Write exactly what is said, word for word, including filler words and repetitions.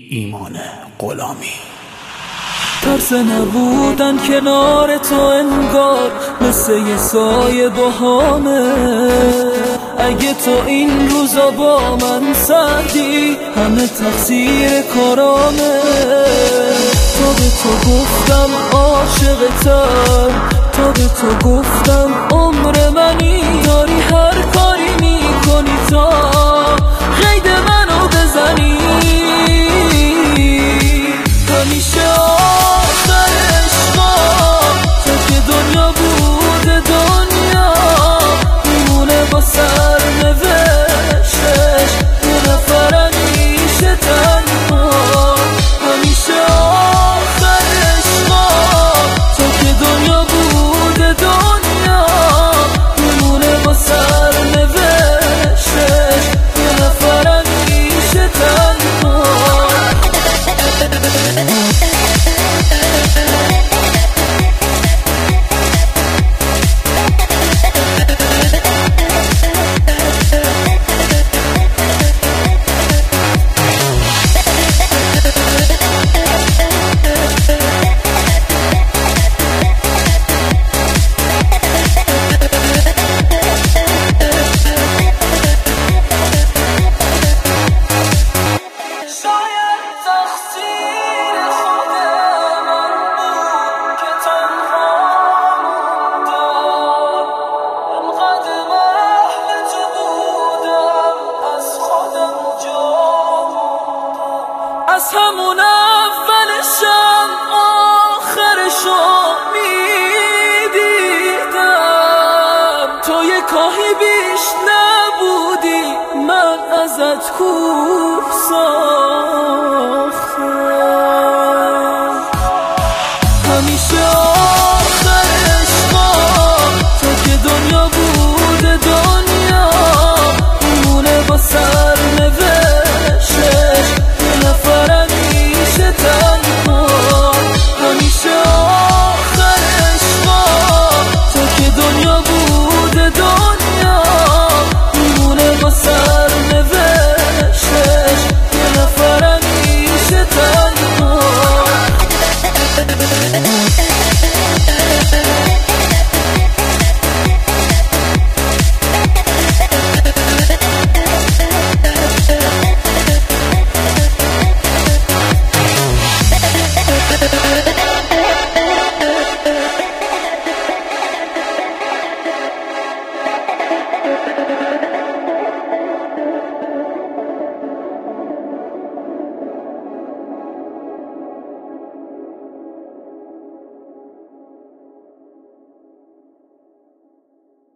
ایمان غلامی. ترس نبودن کنار تو انگار مثل یه سایه باهامه. اگه تو این روزا با من سردی همه تقصیر کارامه. تا به تو گفتم عاشقتم، تا به تو گفتم عمر منی. داری هر کاری میکنی تا قید منو بزنی. همیشه آخر عشقام تو که دنیا بوده دنیا میمونه با سرنوشتش. یه نفر همیشه تنها. همیشه آخر عشقام تو که دنیا بوده دنیا میمونه با سرنوشتش. یه نفر همیشه تنها. از همون اولشم آخرشو میدیدم. تو یه کاهی بیش نبودی من ازت کوسا.